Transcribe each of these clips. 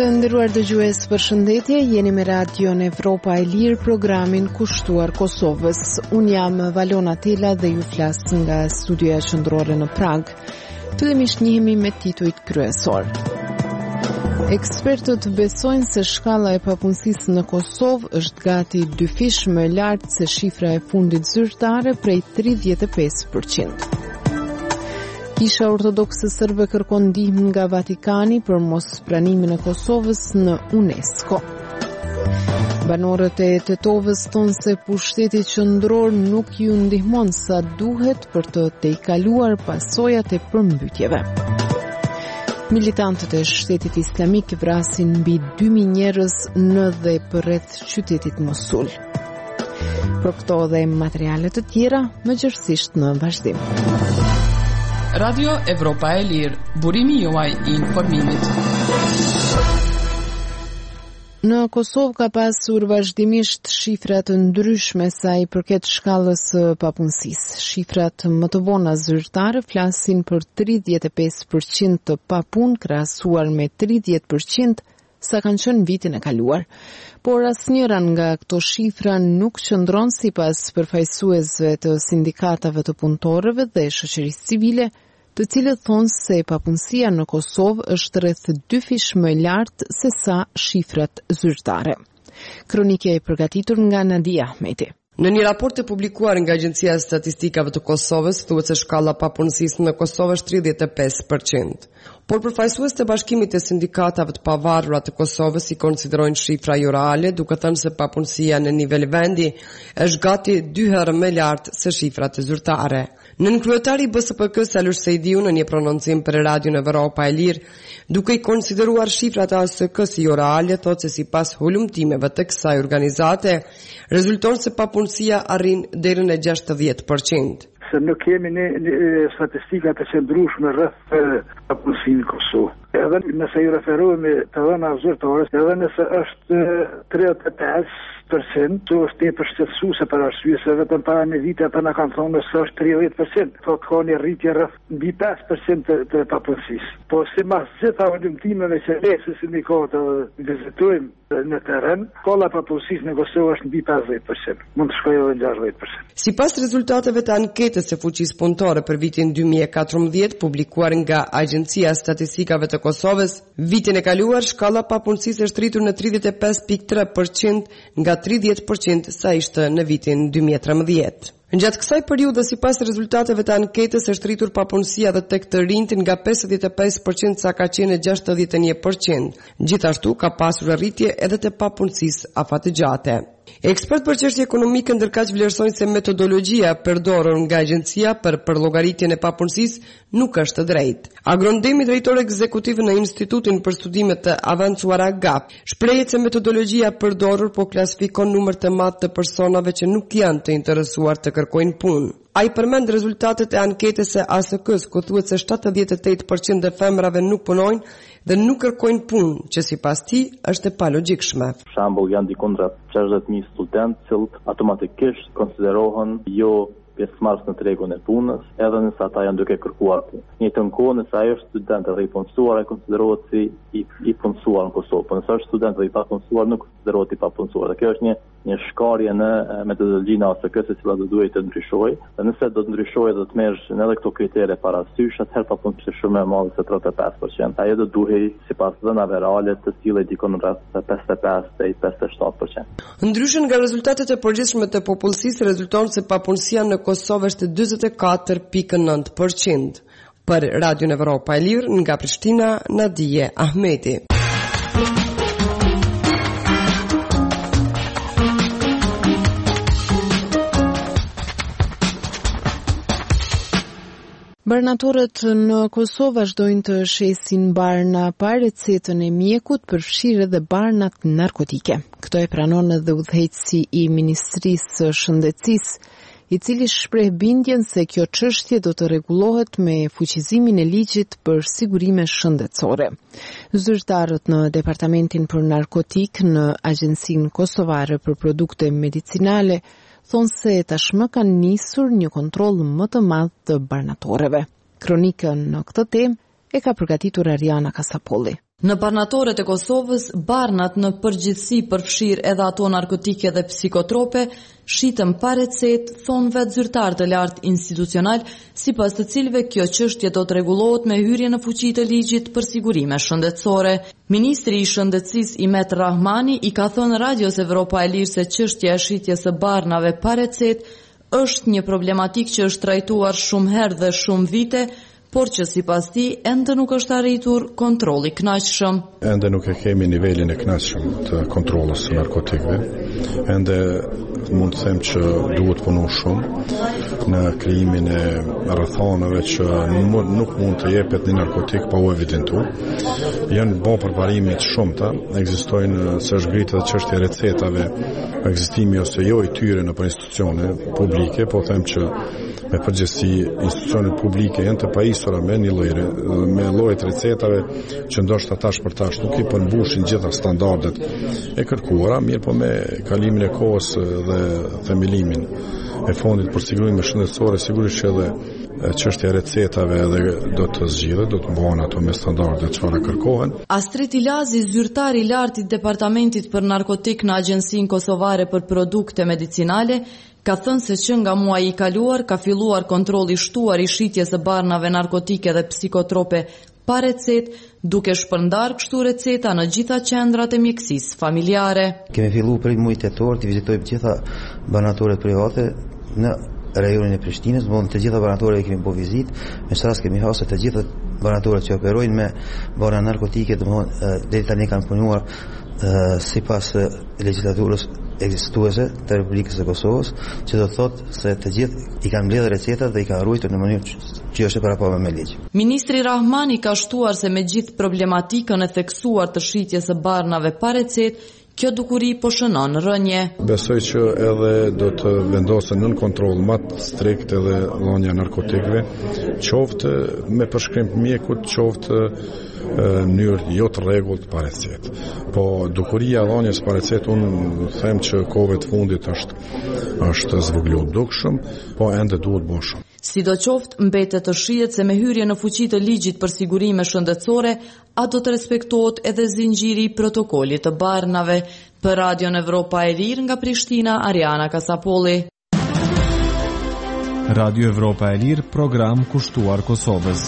Të nderuar dëgjues, përshëndetje, jeni me Radion Evropa e Lirë, programin kushtuar Kosovës. Unë jam Valona Tela dhe ju flas nga studioja qendrore në Prag. Fillimisht njihemi me titujt kryesor. Ekspertët besojnë se shkalla e papunësisë në Kosovë është gati 2 fish më e lartë se shifra e fundit zyrtare, prej 35%. Kisha Ortodokse Serbe kërkon ndihmë nga Vatikani për mospranimin e Kosovës në UNESCO. Banorët e Tetovës thonë se pushteti qendror nuk ju ndihmon sa duhet për të tejkaluar pasojat e përmbytjeve. Militantët e Shtetit Islamik vrasin mbi 2000 njerëz në dhe përreth qytetit Mosul. Për këto dhe materiale të tjera, mëgjërësisht në vazhdim. Radio Evropa e Lirë, burimi juaj I informimit. Në Kosovë ka pasur vazhdimisht shifra të ndryshme sa I përket shkallës së papunësisë. Shifrat më të vona zyrtare flasin për 35% të papunë krahasuar me 30% sa kanë qenë vitin e kaluar. Por asnjëra nga këto shifra nuk qëndron sipas përfaqësuesve të sindikatave të punëtorëve dhe shoqërisë civile, të cilët thonë se papunësia në Kosovë është rreth 2 fish më e lartë se sa shifrat zyrtare. Kronikë e përgatitur nga Nadia Ahmeti. Në një raport të publikuar nga Agjencia e Statistikave të Kosovës, thuhet se shkalla e papunësisë në Kosovë është 35%. Por përfaqësues të Bashkimit të Sindikatave të Pavarura të Kosovës I konsiderojnë shifra jo reale, duke thënë se papunësia në nivel vendi është gati 2 herë më lartë se shifrat zyrtare. Nënkryetari I BSPK-s Alush Sejdiu në një prononcim për Radion Evropa e Lirë, duke I konsideruar shifrat e ASK-s jo reale, thotë se sipas hulumtimeve të kësaj organizate, rezulton se papunësia arrin deri në 60%. Se nuk kemi një statistika të qëndrueshme rreth papunësinë në Kosovë. Edhe nëse I referohemi të dhëna zyrtare, edhe nëse është 35%, to është tepër shqetësuese për arsye se vetëm para një viti ata na kanë thonë se është 30%, thotë ka një rritje rreth mbi 5% të papunësisë. Po sipas gjitha hulumtimeve që lesi sindikata vizitojmë në terren, shkalla e papunësisë në Kosovë është mbi 50%, mund të shkojë edhe 60%. Sipas rezultateve të anketës së fuqisë punëtore për vitin 2014, publikuar nga Agjencia e Statistikave të Kosovës, vitin e kaluar shkalla e papunësisë është rritur në 35.3% nga 30% sa ishte në vitin 2013. Gjatë kësaj periudhe, sipas rezultateve të anketës, është rritur papunësia edhe tek të rinjt nga 55% sa ka qenë 61%. Gjithashtu ka pasur rritje edhe te papunësisë afatëgjate. Ekspert për çështje ekonomike ndërkaq vlerësojnë se metodologjia përdorur nga agjencia për llogaritjen e papunësisë nuk është drejt. Agrondemi drejtor ekzekutiv në Institutin për Studime të Avancuara GAP, shprehet se metodologjia përdorur po klasifikon numër të madh të personave që nuk janë të interesuar të kërkojnë punë. Ai përmend rezultatet e anketës së ASK-s, ku thuhet se 78% e femrave nuk punojnë dhe nuk kërkojnë punë, që sipas tij është e palogjikshme. Për shembull, janë dikundra 60.000 studentë që automatikisht konsiderohen jo pjesëmarrës në tregun e punës, edhe nëse ata janë duke kërkuar punë. Në njëjtën kohë, nëse ai është student dhe I punësuar, ai konsiderohet si I punësuar në Kosovë. Por nëse është student dhe I papunësuar, nuk konsiderohet I papunësuar. Dhe kjo është një shkarje në metodologjinë ASK-s e cila do duhet të ndryshojë. Dhe nëse do të ndryshojë dhe të merresh edhe këto kritere parasysh, atëherë papunësia është shumë më e madhe se 35%. Ajo do duhej sipas dhënave reale të sillet dikon rreth 55 deri 57%. Ndryshe nga rezultatet e përgjithshme të popullsisë, rezulton se papunësia në Kosovë është 44.9%. Për Radion Evropa e Lirë, nga Prishtina, Nadia Ahmeti. Barnatorët në Kosovë vazhdojnë të shesin barna pa recetën e mjekut, përfshirë edhe barnat narkotike. Këto e pranon edhe udhëheqësi I Ministrisë së Shëndetësisë, I cili shpreh bindjen se kjo çështje do të rregullohet me fuqizimin e ligjit për sigurime shëndetësore. Zyrtarët në Departamentin për Narkotik në Agjencinë Kosovare për Produkte Medicinale thonë se tashmë kanë nisur një kontroll më të madh të barnatorëve. Kronikën në këtë temë e ka përgatitur Ariana Kasapolli. Në barnatoret e Kosovës, barnat në përgjithësi përfshirë edhe ato narkotike dhe psikotrope, shitën pa recetë, thonë vetë zyrtar të lartë institucional, sipas të cilëve kjo çështje do të rregullohet me hyrje në fuqi të ligjit për sigurime shëndetësore. Ministri i Shëndetësisë Imet Rahmani i ka thënë Radios Evropa e Lirë se çështja e shitjes së barnave pa recetë është një problematikë që është trajtuar shumë herë dhe shumë vite, por që sipas tij ende nuk është arritur kontrolli i kënaqshëm. Ende nuk e kemi nivelin e kënaqshëm të kontrollës së narkotikëve. Ende mund të them që duhet punu shumë në krijimin e rrethonave që nuk mund të jepet një narkotik pa u evidentuar. Janë bon përparime të shumta, ekzistojnë së zhgritë dhe çështja e recetave, ekzistimi ose jo i tyre në institucione publike, po them që me përgjithësi institucionet publike janë të pajisura me llojet recetave që ndoshta tash për tash nuk i përmbushin gjitha standardet e kërkuara, mirë po me kalimin e kohës dhe themelimin e fondit për sigurime shëndetësore, sigurisht që edhe çështja e recetave edhe do të zgjidhet, do të bëhen ato me standardet çfarë kërkohen. Astrid Ilazi, zyrtar i lartë i Departamentit për Narkotik në Agjencinë Kosovare për Produkte Medicinale, ka thënë se që nga muaji i kaluar ka filluar kontrolli i shtuar i shitjes së barnave narkotike dhe psikotrope pa recetë, duke shpërndar kështu receta në gjitha qendrat e mjekësisë familjare. Kemi filluar prej muajit tetor të vizitojmë gjitha banatoret private në rajonin e Prishtinës, të gjitha banatoret kemi bërë vizitë, me rast kemi hasur të gjitha banatoret që operojnë me barna narkotike, deri tani kanë punuar sipas legjislaturës ekzistuese të Republikës së Kosovës, që do të thotë se të gjithë i kanë mbledhur recetat dhe i kanë ruajtur në mënyrë që është e parapranuar me ligj. Ministri Rahmani ka shtuar se me gjithë problematikën e theksuar të shitjes së barnave pa recetë, kjo dukuri po shënon rënje. Besoj që edhe do të vendosen nën kontroll më të strikt edhe dhënia narkotikëve, qoftë me përshkrim të mjekut, qoftë në mënyrë jo të rregullt pa recetë. Po dukuria e dhënies pa recetë, unë them që kohëve të fundit është zvogëluar dukshëm, po ende duhet bërë shumë. Sidoqoftë, mbetet të shihet se me hyrje në fuqi të ligjit për sigurime shëndetësore, a do të respektohet edhe zinxhiri i protokollit të barnave. Për Radion Evropa e Lirë nga Prishtina, Ariana Kasapolli. Radio Evropa e Lirë, program kushtuar Kosovës.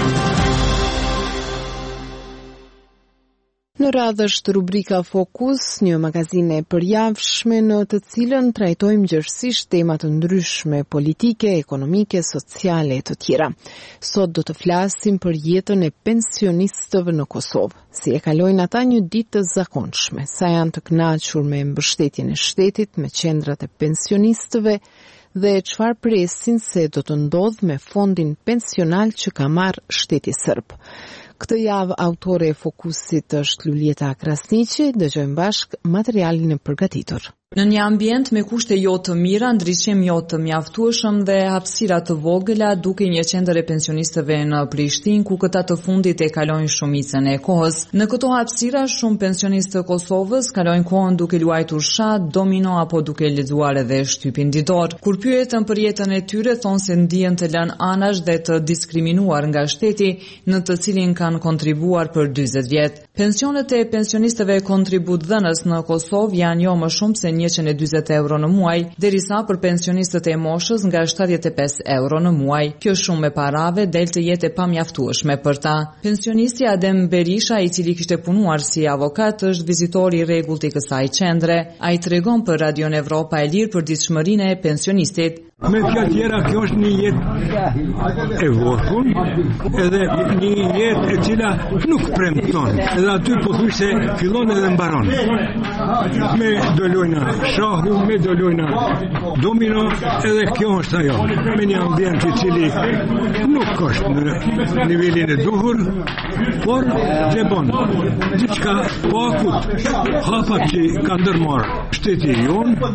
Në radhë është rubrika Fokus, një magazine e përjavshme në të cilën trajtojmë gjërësisht tema të ndryshme politike, ekonomike, sociale e të tjera. Sot do të flasim për jetën e pensionistëve në Kosovë. Si e kalojnë ata një ditë të zakonshme, sa janë të kënaqur me mbështetjen e shtetit, me qendrat e pensionistëve dhe çfarë presin se do të ndodh me fondin pensional që ka marrë shteti serb. Këtë javë autore e Fokusit është Luljeta Krasniqi, dëgjojmë bashkë materialin e përgatitur. Në një ambient me kushte jo të mira, ndriçim jo të mjaftueshëm dhe hapësira të vogla, duke një qendër e pensionistëve në Prishtinë, ku këta të fundit e kalojnë shumicën e kohës. Në këto hapësira, shumë pensionistë të Kosovës kalojnë kohën duke luajtur shat, domino apo duke lexuar edhe shtypin ditor. Kur pyeten për jetën e tyre, thonë se ndihen të lënë anash dhe të diskriminuar nga shteti, në të cilin kanë kontribuar për 40 vjet. Pensionet e pensionistëve kontributdhënës në Kosovë janë jo më shumë se 140 euro në muaj, derisa për pensionistët e moshës nga 75 euro në muaj. Kjo shumë me parave del të jetë e pamjaftueshme për ta. Pensionisti Adem Berisha, i cili kishte punuar si avokat, është vizitor i rregullt i kësaj qendre. Ai tregon për Radion Evropa e Lirë për ditëshmërinë e pensionistit. Me fjalë tjera, kjo është një jetë e vogël, edhe një jetë e cila nuk premton. Edhe aty po thuaj se fillon edhe mbaron. Me do lojna shahu, me do lojna domino, edhe kjo është ajo. Me një ambient i cili nuk është në nivelin e duhur, por gjebon. Diçka po akut. Hapat që ka ndërmarrë shteti jonë,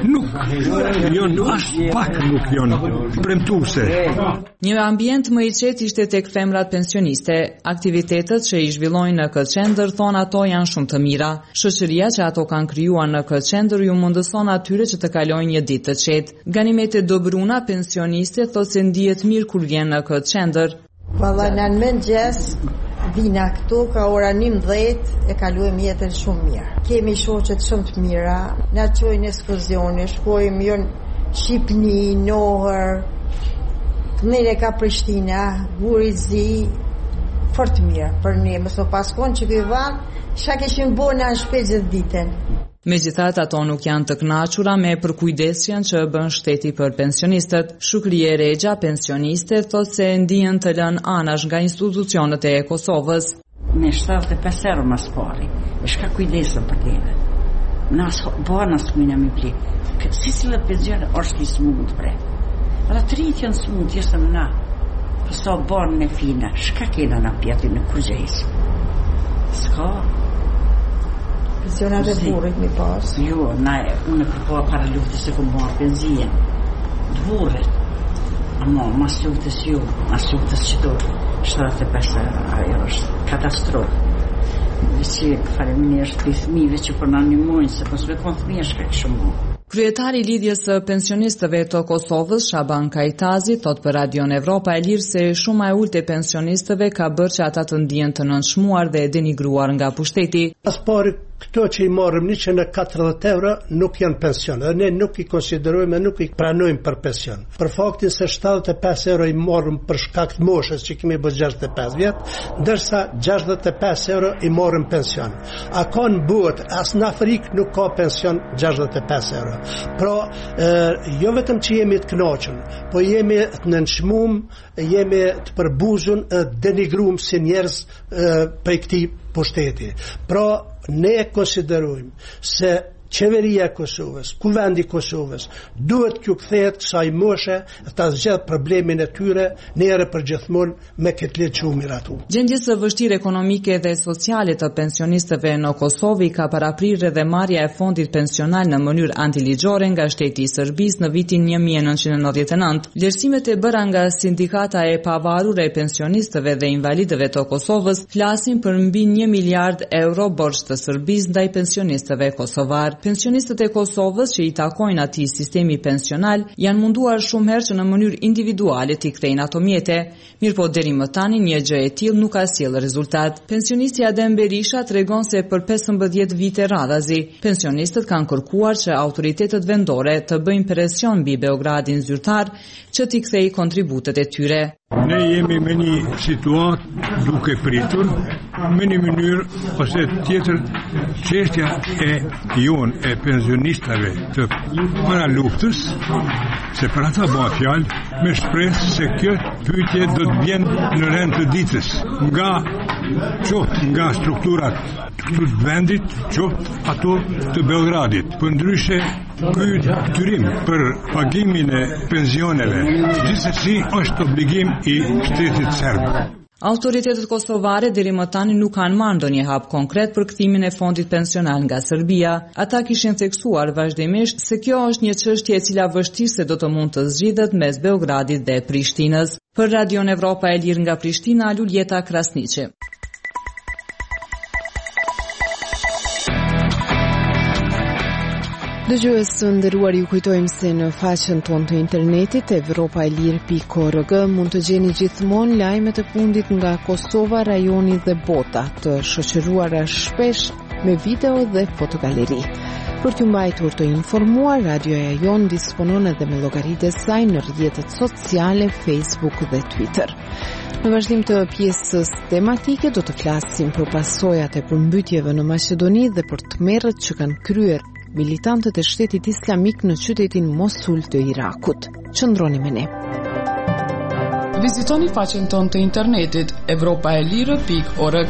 nuk jonë ashtë pak nuk janë premtuese. Një ambient më i qetë ishte tek femrat pensioniste. Aktivitetet që i zhvillojnë në këtë qendër, thonë ato janë shumë të mira. Shoqëria që ato kanë krijuar në këtë qendër ju mundëson atyre që të kalojnë një ditë të qetë. Ganimete Dobruna, pensioniste, thotë se ndihet mirë kur vjen në këtë qendër. Valla në mëngjes vina këtu, ka ora 11, e kalujem jetën shumë mirë. Kemi shoqet shumë të mira, na çojnë ekskursione, shkojmë jo në Shqipni, Nohër, Këmene ka Prishtina, Gurizi, fort mirë për ne, mëso paskon që këj vanë, shka keshim bo në shpejt gjithë ditën. Megjithatë, ato nuk janë të kënaqura me përkujdesjen që bën shteti për pensionistët. Shukrie Regja, pensioniste, thot se ndihen të lënë anash nga institucionet e Kosovës. Me 75 euro mas pari, e shka kujdesën për tine. Nas bana s'mujna mi bli. Si cilët pensione është i smund, bre. Alla të rritë janë smund, jesëm na. Përso banë në fina, shka kena na pjati në kurgjejës. S'ka. Pensionat e burit mi pas. Jo, unë e përkoha para luftës se këmë marë benzien. Dvuret. Amo, mas luftës ju, mas luftës qëto, 75 ajo është katastrofë. Që faleminderit fëmijëve që po na ndihmojnë, se po s've kon fëmijë shkak shumë. Kryetari i lidhjes së pensionistëve të Kosovës, Shaban Kajtazi, thot për Radion Evropa e Lirë se shuma e ulët e pensionistëve ka bërë që ata të ndihen të nënshmuar dhe denigruar nga pushteti. Pas pari këto që i marrëm 140 euro nuk janë pension, dhe ne nuk i konsiderojmë, nuk i pranojmë për pension. Për faktin se 75 euro i marrëm për shkak të moshës që kemi bërë 65 vjet, ndërsa 65 euro i marrëm pension. A ka në botë, as në Afrikë nuk ka pension 65 euro. Pra, jo vetëm që jemi të kënaqur, po jemi të nënshmum, jemi të përbuzun, denigrum si njerëz prej këtij pushteti. Pra, ne konsiderojmë se qeveria e Kosovës, kuvendi i Kosovës duhet t'ju kthehet kësaj moshe ta zgjidh problemin e tyre nere për gjithmonë me këtë letë që u miratu. Gjendjes së vështirë ekonomike dhe sociale të pensionistëve në Kosovë ka paraprirë edhe marrja e fondit pensional në mënyrë antiligjore nga shteti i Serbisë në vitin 1999. Vlerësimet e bëra nga sindikata e pavarur e pensionistëve dhe invalidëve të Kosovës flasin për mbi 1 miliard euro borxh të Serbisë ndaj pensionistëve kosovar. Pensionistët e Kosovës që i takojnë atij sistemi pensional janë munduar shumë herë që në mënyrë individuale t'i kthejnë ato mjete, mirëpo deri më tani një gjë e tillë nuk ka sjellë rezultat. Pensionisti Adem Berisha tregon se për 15 vite radhazi, pensionistët kanë kërkuar që autoritetet vendore të bëjnë presion mbi Beogradin zyrtar që t'i kthejë kontributet e tyre. Ne jemi me një situatë duke pritur, me një mënyrë ose tjetër çështja e jonë e pensionistëve të para luftës, se për ata bëhet fjalë me shpresë se kjo pyetje do të vjen në rend të ditës nga strukturat të vendit, qoftë ato të Beogradit. Përndryshe, ky detyrim për pagimin e pensioneve gjithsesi është obligim i shtetit serb. Autoritetet kosovare deri më tani nuk kanë marrë ndonjë hap konkret për kthimin e fondit pensional nga Serbia. Ata kishin theksuar vazhdimisht se kjo është një çështje e cila vështirëse do të mund të zgjidhet mes Beogradit dhe Prishtinës. Për Radion Evropa e Lirë nga Prishtina, Luljeta Krasniqi. Dëgjues të nderuar, ju kujtojmë se në faqen tonë të internetit europaelir.org mund të gjeni gjithmonë lajmet e fundit nga Kosova, rajoni dhe bota, të shoqëruara shpesh me video dhe fotogaleri. Për t'ju mbajtur të informuar, radioja jon disponon edhe me llogaritë e saj në rrjetet sociale, Facebook dhe Twitter. Në vazhdim të pjesës tematike do të flasim për pasojat e përmbytjeve në Maqedoni dhe për tmerret që kanë kryer militantët e shtetit islamik në qytetin Mosul të Irakut. Qëndroni me ne. Vizitoni faqen tonë të internetit europaelirë.org.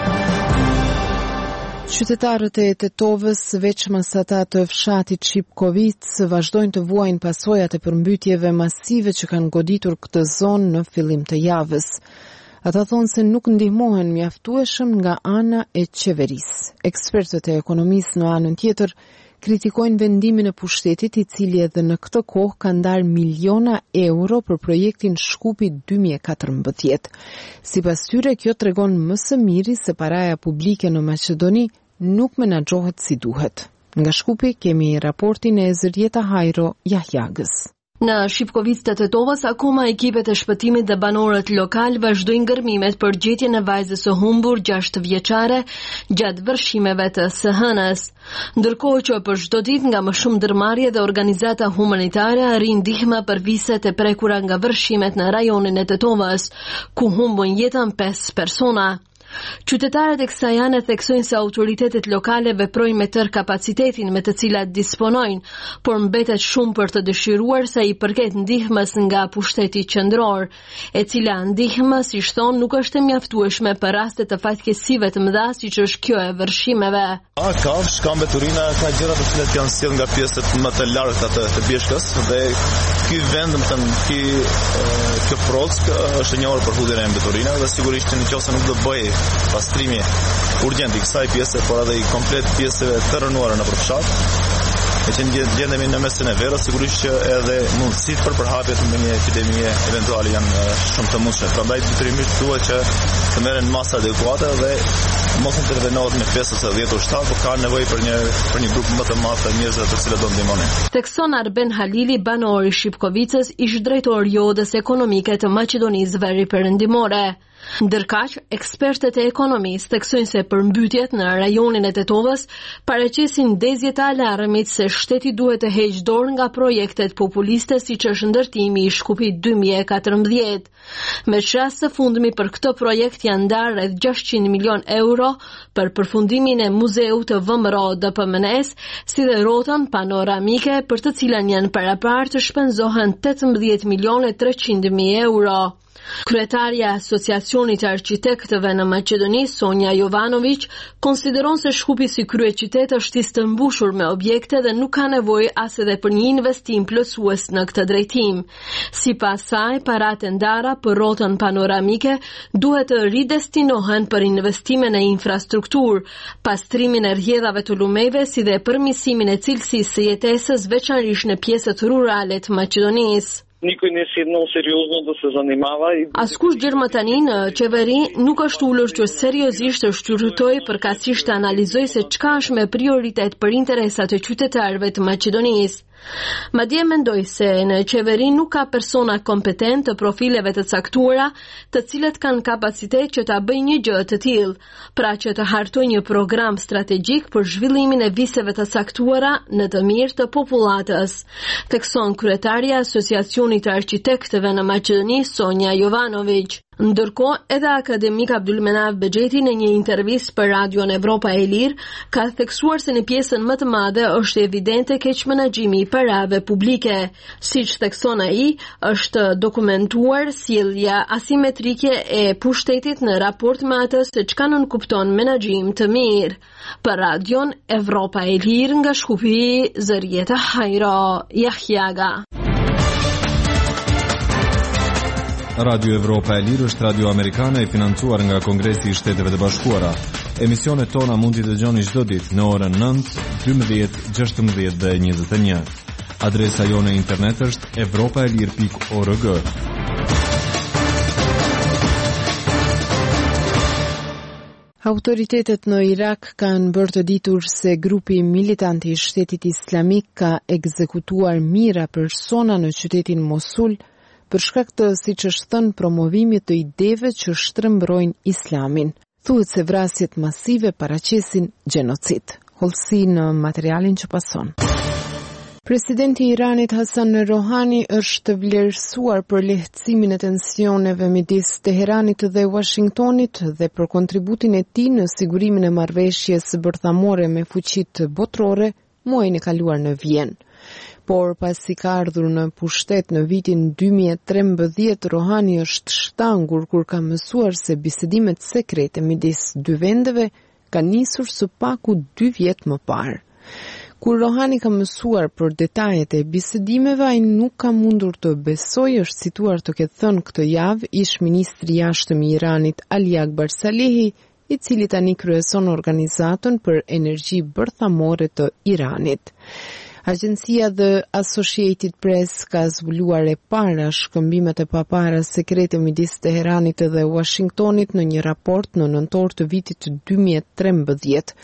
Qytetarët e Tetovës, veçmas ata të fshatit Shipkovic, vazhdojnë të vuajnë pasojat e përmbytjeve masive që kanë goditur këtë zonë në fillim të javës. Ata thonë se nuk ndihmohen mjaftueshëm nga ana e qeverisë. Ekspertët e ekonomisë në anën tjetër kritikojnë vendimin e pushtetit, i cili edhe në këtë kohë ka ndarë miliona euro për projektin Shkupi 2014. Sipas tyre, kjo tregon më së miri se paraja publike në Maqedoni nuk menaxhohet si duhet. Nga Shkupi kemi raportin e Zërjeta Hajro Jahjagës. Në Shipkovicë të Tetovës, akoma ekipet e shpëtimit dhe banorët lokal vazhdojnë gërmimet për gjetjen e vajzës së humbur 6 vjeçare gjatë vërshimeve të së hënës. Ndërkohë që për çdo ditë nga më shumë ndërmarrje dhe organizata humanitare arrin ndihma për viset e prekura nga vërshimet në rajonin e Tetovës, ku humbën jetën 5 persona. Qytetarët e kësaj ane theksojnë se autoritetet lokale veprojnë me tërë kapacitetin me të cilat disponojnë, por mbetet shumë për të dëshiruar sa i përket ndihmës nga pushteti qendror, e cila ndihmë, si thon, nuk është e mjaftueshme për raste të fatkeqësive të mëdha siç është kjo e vërshimeve. Ka mbeturina, ka gjëra të cilat janë sjellë nga pjesët më të largëta të Bieshkës dhe ky vend, kjo Provsk është e njohur për hudhjen e mbeturinave dhe sigurisht nëse nuk do bëj pastrimi urgjent i kësaj pjese, por edhe i komplet pjesëve të rënuara në përfshat, e që gjendemi në mesin e verës, sigurisht që edhe mundësitë për përhapjet në një epidemie eventuale janë shumë të mundshme. Prandaj detyrimisht duhet që të merren masa adekuate dhe mos intervenohet me 5 ose 10 ushtar, por ka nevojë për një grup më të madh të njerëzve të cilët do ndihmonin. Thekson Arben Halili, banor i Shipkovicës, ish drejtori i Odës Ekonomike të Maqedonisë Veriperëndimore. Ndërkaq, ekspertët e ekonomisë theksojnë se përmbytjet në rajonin e Tetovës paraqesin ndezje të alarmit se shteti duhet të heqë dorë nga projektet populiste siç është ndërtimi i Shkupit 2014. Me çast së fundmi për këtë projekt janë ndarë rreth 600 milion euro për përfundimin e muzeut të VMRO DPMNS, si dhe rrotën panoramike për të cilën janë paraparë të shpenzohen 18 milion e 300 mijë euro. Kryetarja e Asociacionit të Arqitektëve në Maqedoni, Sonja Jovanović, konsideron se Shkupi si kryeqytet është i të mbushur me objekte dhe nuk ka nevojë as edhe për një investim plotësues në këtë drejtim. Sipas saj, paratë e ndara për rrotën panoramike duhet të ridestinohen për investime në infrastrukturë, pastrimin e rrjedhave të lumeve, si dhe përmirësimin e cilësisë së jetesës, veçanërisht në pjesët rurale të Maqedonisë. Никой не седнал сериозно да се занимава. Askush gjërmë tani në qeveri nuk është ulur që seriozisht të shqyrtoj përkatësisht të analizoj se çka është me prioritet për interesat e qytetarëve të Maqedonisë. Madje mendoj se në qeveri nuk ka persona kompetent të profileve të caktuara, të cilët kanë kapacitet që ta bëjnë një gjë të tillë, pra që të hartojnë një program strategjik për zhvillimin e viseve të caktuara në të mirë të popullatës, thekson kryetarja e Asociacionit të Arqitektëve në Maqedoni, Sonja Jovanović. Ndërkohë, edhe akademik Abdulmenaf Bexheti në një intervistë për Radion Evropa e Lirë ka theksuar se në pjesën më të madhe është evidente keqmenaxhimi i parave publike. Siç thekson ai, është dokumentuar sjellja asimetrike e pushtetit në raport me atë se çka nënkupton menaxhim të mirë. Për Radion Evropa e Lirë nga Shkupi, Zërieta Hajro Jahjaga. Radio Evropa e Lirë është radio amerikane e financuar nga Kongresi i Shteteve të Bashkuara. Emisionet tona mund t'i dëgjoni çdo ditë në orën 9, 12, 16 dhe 21. Adresa jone internet është evropaelir.org. Autoritetet në Irak kanë bërë të ditur se grupi militant i Shtetit Islamik ka ekzekutuar mijëra persona në qytetin Mosul për shkak të, siç është thënë, promovimit të ideve që shtrembrojnë Islamin. Thuhet se vrasjet masive paraqesin gjenocid. Hollësi në materialin që pason. Presidenti i Iranit Hasan Rohani është vlerësuar për lehtësimin e tensioneve midis Teheranit dhe Washingtonit dhe për kontributin e tij në sigurimin e marrëveshjes bërthamore me fuqitë botërore muajin e kaluar në Vjenë. Por pasi ka ardhur në pushtet në vitin 2013, Rohani është shtangur kur ka mësuar se bisedimet sekrete midis dy vendeve kanë nisur së paku 2 vjet më parë. Kur Rohani ka mësuar për detajet e bisedimeve, ai nuk ka mundur të besojë, është cituar të ketë thënë këtë javë ish ministri i jashtëm i Iranit Ali Akbar Salehi, i cili tani kryeson organizatën për energji bërthamore të Iranit. Agjencia The Associated Press ka zbuluar e para shkëmbimet e papara sekrete midis Teheranit dhe Washingtonit në një raport në nëntor të vitit 2013.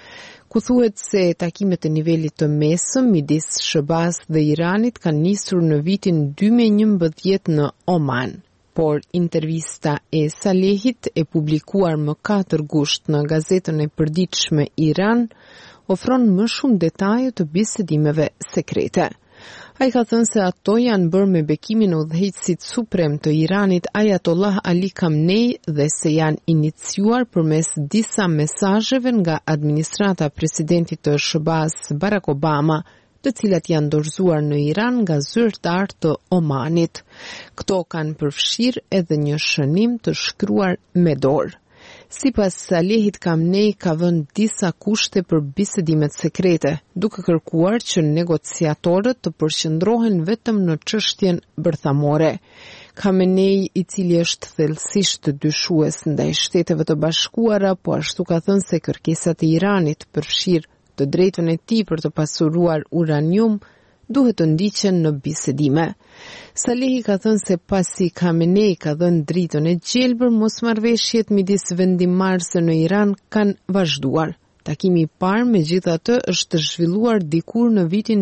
ku thuhet se takimet e nivelit të mesëm midis SBA-s dhe Iranit kanë nisur në vitin 2011 në Oman. Por intervista e Salehit e publikuar më 4 gusht në gazetën e përditshme Iran ofron më shumë detaje të bisedimeve sekrete. Ai ka thënë se ato janë bërë me bekimin e udhëheqësit suprem të Iranit Ayatollah Ali Khamenei dhe se janë iniciuar përmes disa mesazheve nga administrata e presidentit të SBA-s Barack Obama, të cilat janë dorëzuar në Iran nga zyrtar të Omanit. Këto kanë përfshirë edhe një shënim të shkruar me dorë. Sipas Salehit, Khamenei ka vënë disa kushte për bisedimet sekrete, duke kërkuar që negociatorët të përqendrohen vetëm në çështjen bërthamore. Khamenei, i cili është thellësisht dyshues ndaj Shteteve të Bashkuara, po ashtu ka thënë se kërkesat e Iranit përfshirë të drejtën e tij për të pasuruar uranium duhet të ndiqen në bisedime. Salehi ka thënë se pasi Khamenei ka dhënë dritën e gjelbër, mosmarrveshjet midis vendimmarrësve në Iran kanë vazhduar. Takimi i parë megjithatë është zhvilluar dikur në vitin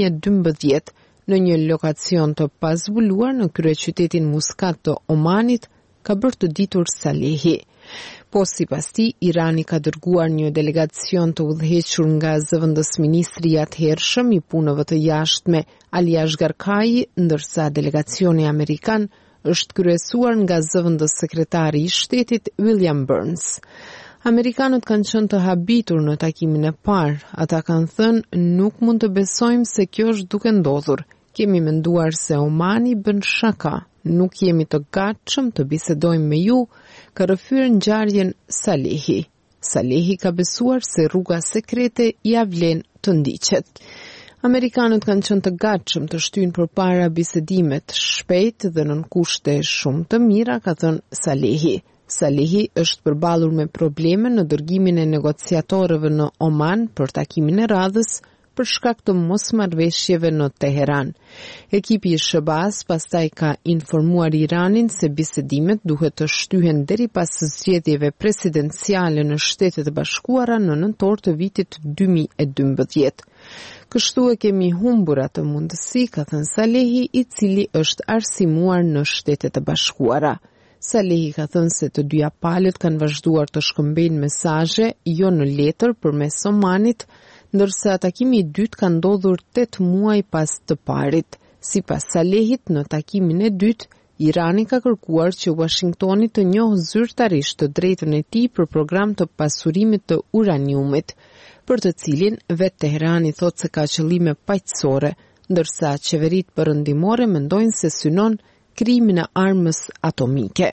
2012 në një lokacion të pazbuluar në kryeqytetin Muscat të Omanit, ka bërë të ditur Salehi. Po sipas tij, Irani ka dërguar një delegacion të udhëhequr nga zëvendësministri i atëhershëm i punëve të jashtme Ali Ashgarkai, ndërsa delegacioni amerikan është kryesuar nga zëvendës sekretari i shtetit William Burns. Amerikanët kanë qenë të habitur në takimin e parë. Ata kanë thënë nuk mund të besojmë se kjo është duke ndodhur. Kemi menduar se Omani bën shaka. Nuk jemi të gatshëm të bisedojmë me ju, ka rrëfyer ngjarjen Salehi. Salehi ka besuar se rruga sekrete ia vlen të ndiqet. Amerikanët kanë qenë të gatshëm të shtyjnë përpara bisedimet shpejt dhe nën kushte shumë të mira, ka thënë Salehi. Salehi është përballur me probleme në dërgimin e negociatorëve në Oman për takimin e radhës për shkak të mosmarrveshjeve në Teheran. Ekipi i SBA-s pastaj ka informuar Iranin se bisedimet duhet të shtyhen deri pas zgjedhjeve presidenciale në Shtetet e Bashkuara në nëntor të vitit 2012. Kështu e kemi humbur atë mundësi, ka thënë Salehi, i cili është arsimuar në Shtetet e Bashkuara. Salehi ka thënë se të dyja palët kanë vazhduar të shkëmbejnë mesazhe jo në letër përmes Omanit, ndërsa takimi i dytë ka ndodhur 8 muaj pas të parit. Sipas Salehit, në takimin e dytë, Irani ka kërkuar që Washingtoni të njohë zyrtarisht të drejtën e tij për program të pasurimit të uraniumit, për të cilin vetë Teherani thotë se ka qëllime paqësore, ndërsa qeveritë perëndimore mendojnë se synon krijimin e armës atomike.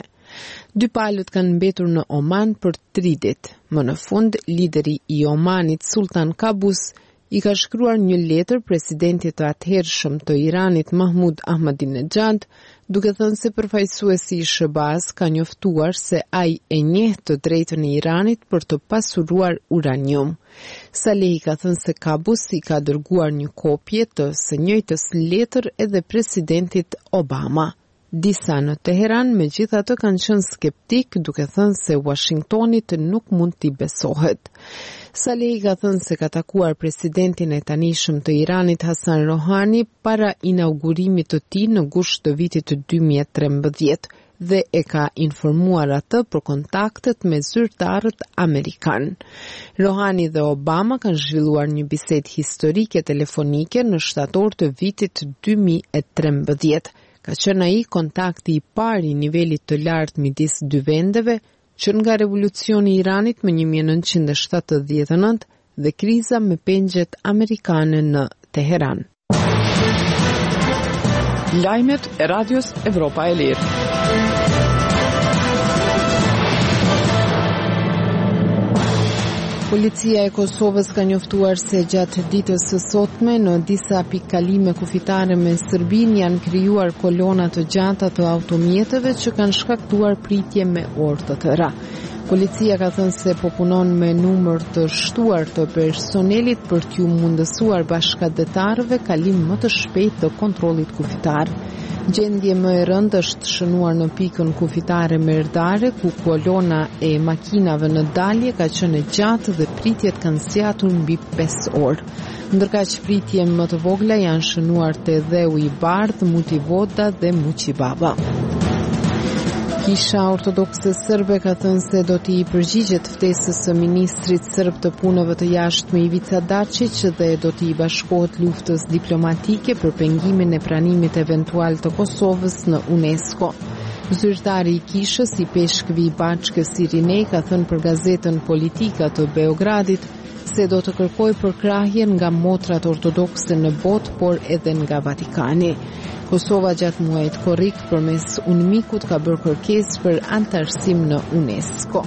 2 palët kanë mbetur në Oman për 3 ditë. Më në fund, lideri i Omanit Sultan Qaboos i ka shkruar një letër presidentit të atëhershëm të Iranit Mahmoud Ahmadinejad, duke thënë se përfaqësuesi i SBA-s ka njoftuar se ai e njeh të drejtën e Iranit për të pasuruar uranium. Salehi ka thënë se Qaboos i ka dërguar një kopje të së njëjtës letër edhe presidentit Obama. Disa në Teheran megjithatë kanë qenë skeptik, duke thënë se Washingtonit nuk mund t'i besohet. Salehi ka thënë se ka takuar presidentin e tanishëm të Iranit Hasan Rohani para inaugurimit të tij në gusht të vitit 2013 dhe e ka informuar atë për kontaktet me zyrtarët amerikan. Rohani dhe Obama kanë zhvilluar një bisedë historike telefonike në shtator të vitit 2013. Ka qenë ai kontakti i parë i nivelit të lartë midis dy vendeve që nga revolucioni i Iranit më 1979 dhe kriza me pengjet amerikane në Teheran. Lajmet e Radios Evropa e Lirë. Policia e Kosovës ka njoftuar se gjatë ditës së sotme në disa pikëkalime kufitare me Serbinë janë krijuar kolona të gjata të automjeteve që kanë shkaktuar pritje me orë të tëra. Policia ka thënë se po punon me numër të shtuar të personelit për t'ju mundësuar bashkëdhetarëve kalim më të shpejtë të kontrollit kufitar. Gjendje më e rëndë është shënuar në pikën kufitare Merdare, ku kolona e makinave në dalje ka qenë e gjatë dhe pritjet kanë zgjatur mbi 5 orë. Ndërkaq pritje më të vogla janë shënuar te Dheu i Bardh, Mutivoda dhe Muqibaba. Kisha ortodokse serbe ka thënë se do t'i përgjigjet ftesës së ministrit serb të punëve të jashtme Ivica Dačić dhe do t'i bashkohet luftës diplomatike për pengimin e pranimit eventual të Kosovës në UNESCO. Zyrtari i kishës i Peshkvi Baçkës Irinej ka thënë për gazetën Politika të Beogradit se do të kërkoj përkrahjen nga motrat ortodokse në botë, por edhe nga Vatikani. Kosova gjatë muajit korrik përmes UNMIK-ut ka bërë kërkesë për antarësim në UNESCO.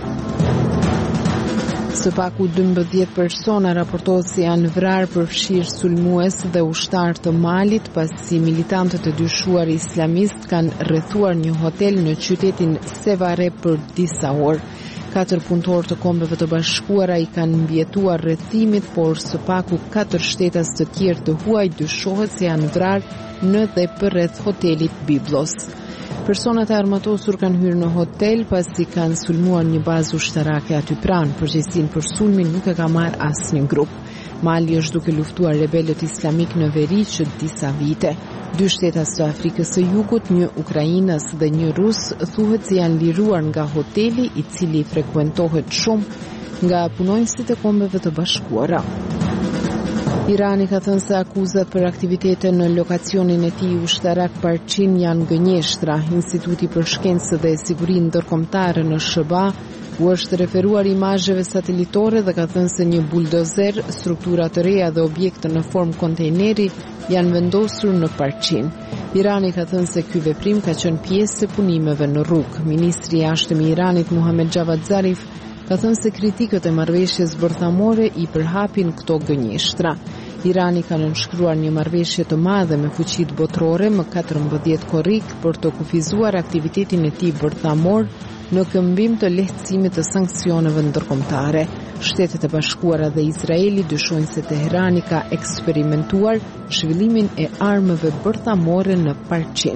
Së paku 12 persona raportohet se janë vrarë përfshirë sulmues dhe ushtar të Malit pasi militantët e dyshuar islamist kanë rrethuar një hotel në qytetin Sevare për disa orë. 4 punëtorë të Kombeve të Bashkuara i kanë mbijetuar rrethimit, por së paku 4 shtetas të tjerë të huaj dyshohet se janë vrarë në dhe përreth hotelit Biblos. Personat e armatosur kanë hyrë në hotel pasi kanë sulmuar një bazë ushtarake aty pranë. Përgjegjësinë për sulmin nuk e ka marrë asnjë grup. Mali është duke luftuar rebelët islamik në veri që disa vite. 2 shtetas të Afrikës së Jugut, një Ukrainas dhe një Rus, thuhet se janë liruar nga hoteli i cili frekuentohet shumë nga punonjësit e Kombeve të Bashkuara. Irani ka thënë se akuzat për aktivitete në lokacionin e tij ushtarak Parçin janë gënjeshtra. Instituti për Shkencë dhe Siguri Ndërkombëtare në SHBA u është referuar imazheve satelitore dhe ka thënë se një buldozer, struktura të reja dhe objekte në formë kontejneri janë vendosur në Parçin. Irani ka thënë se ky veprim ka qenë pjesë e punimeve në rrugë. Ministri i Jashtëm i Iranit Muhammad Javad Zarif ka thënë se kritikët e marrëveshjes bërthamore i përhapin këto gënjeshtra. Irani ka nënshkruar një marrëveshje të madhe me fuqitë botërore më 14 korrik për të kufizuar aktivitetin e tij bërthamor në këmbim të lehtësimit të sanksioneve ndërkombëtare. Shtetet e Bashkuara dhe Izraeli dyshojnë se Teherani ka eksperimentuar zhvillimin e armëve bërthamore në Parçin.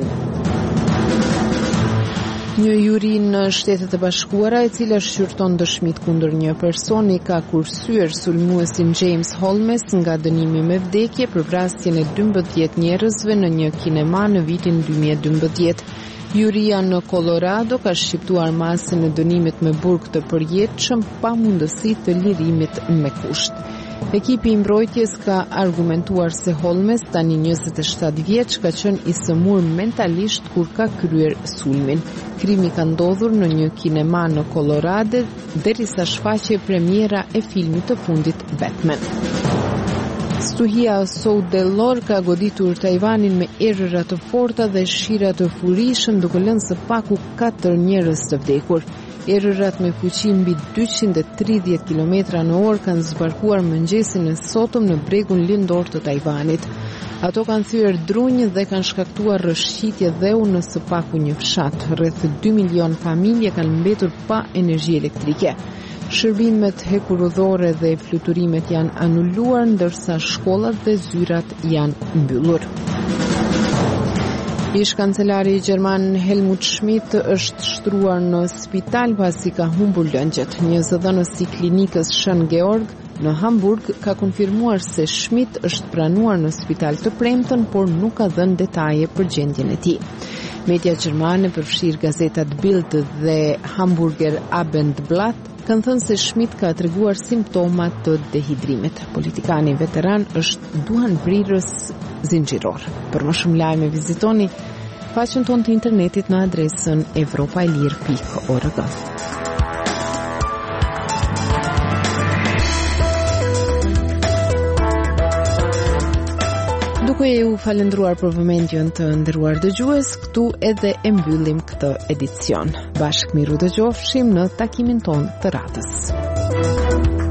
Një juri në Shtetet e Bashkuara, e cila shqyrton dëshmit kundër një personi, ka kursyer sulmuesin James Holmes nga dënimi me vdekje për vrasjen e 12 njerëzve në një kinema në vitin 2012. Juria në Colorado ka shqiptuar masën e dënimit me burg të përjetshëm pa mundësi të lirimit me kusht. Ekipi i mbrojtjes ka argumentuar se Holmes, tani 27 vjeç, ka qenë i sëmur mentalisht kur ka kryer sulmin. Krimi ka ndodhur në një kinema në Colorado derisa shfaqej premiera e filmit të fundit Batman. Stuhia South Delor ka goditur Tajvanin me erëra të forta dhe shira të furishëm, duke lënë së paku 4 njerëz të vdekur. Erërat me fuqi mbi 230 km/h kanë zbarkuar mëngjesin e sotëm në bregun lindor të Tajvanit. Ato kanë thyer drunj dhe kanë shkaktuar rrëshqitje dheu në së paku një fshat. Rreth 2 milion familje kanë mbetur pa energji elektrike. Shërbimet hekurudhore dhe fluturimet janë anuluar, ndërsa shkollat dhe zyrat janë mbyllur. Ish-kancelari gjerman Helmut Schmidt është shtruar në spital pasi ka humbur lëngjet. Një zëdhënës i klinikës Shën Georg në Hamburg ka konfirmuar se Schmidt është pranuar në spital të premten, por nuk ka dhënë detaje për gjendjen e tij. Media gjermane, përfshirë gazetat Bild dhe Hamburger Abendblatt, kanë thënë se Schmidt ka treguar simptomat të dehidrimit. Politikani veteran është duhanprirës zinxhiror. Për më shumë lajme vizitoni faqen tonë të internetit në adresën evropailir.org. Duke ju falendruar për vëmendjen të nderuar dëgjues, këtu edhe e mbyllim këtë edicion. Bashkë miru dëgjofshim në takimin tonë të radhës.